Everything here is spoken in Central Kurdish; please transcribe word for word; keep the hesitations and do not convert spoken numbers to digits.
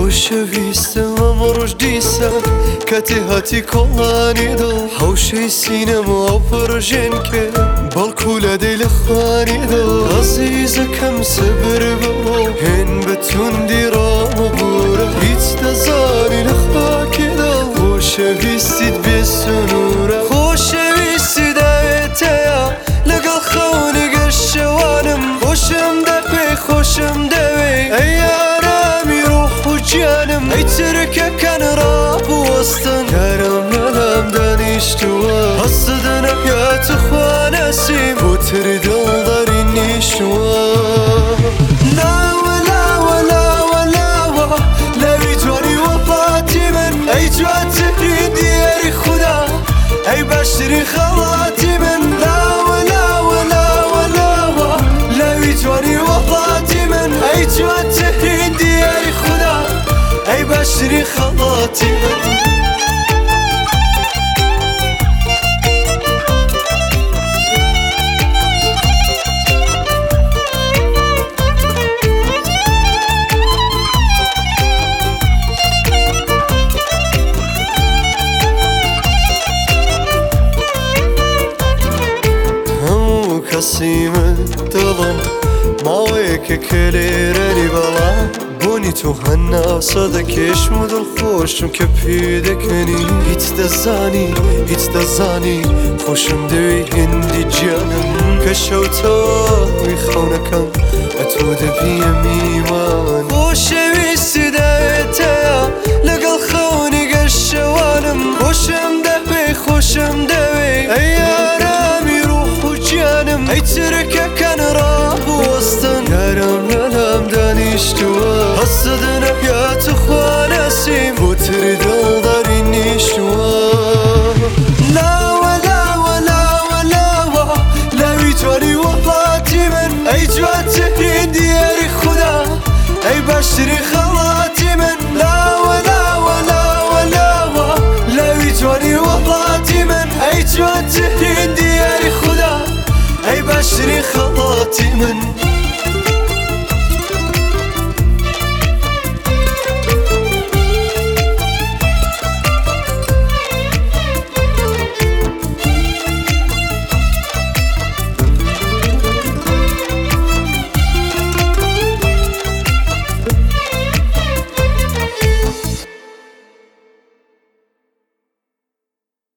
خۆشەویستم ئەم ڕۆژدیسە کاتێ هاتی کۆڵانی دڵ حەوشەی سینەمە ئەو پڕژێن کرد بەڵکو لە دەی لە خوانی دڵ عەزیزەکەم سەبر بەوە هێن بە توندی ڕامەبورە هیچ دەزانی لە خاکی دڵ خۆشەویستیت بێ سنوورە خۆشەویستی داوێتەیە لەگەڵ خەونی گەشتەوانم خۆشم دەبێ خۆشم دەوێ ئەی ئارامی ڕوح و گیانم ئەی چرکەکان ڕابوەستن کارم لەلام دانیشتووە هەستت نەکاتە خوا نەسیم بۆتر دڵداری نیشتووە لاوە لاوە لاوە لاوە لاوی جوانی وەفاتی من ئەی جوانترین دیاری خودا ئەی باشترین خەڵاتی من لاوە لاوە لاوە لاوە لاوی جوانی وەفاتی من ئەی جوانترین دیاری خودا ئەی باشترین خەڵاتی من کەسیمە دڵم ماوەیەکە کە لێرەنی بەڵام بۆنی تۆ هەناسە دەکێشم و دڵخۆشم کە پێ دەکەنی هیچ دەزانی هیچ دەزانی خۆشم دەوێ هێندی گیانم کە شەوتەوەی خەونەکەم ئە تۆ دەبیە میوان خۆشەویستی دەوێتەیە لەگەڵ خەونی گەشتەوانم خۆشم دەبێ خۆشم دەوێ ئەی ئارامی ڕوح و گیانم ئەی چرکەکان ڕابوەستن کارم لەلام دانیشتووە هەستت نەکاتە خوا نەسیم بۆتر دڵداری نیشتووە لاوە لاوە لاوە لاوە لاوی جوانی وەفاتی من ئەی جوانترین دیاری خودا ئەی باشترین خەڵاتی من لاوە لاوە لاوە لاوە لاوی جوانی وەفاتی من ئەی جوانترین دیاری خودا ئەی باشترین خەڵاتی من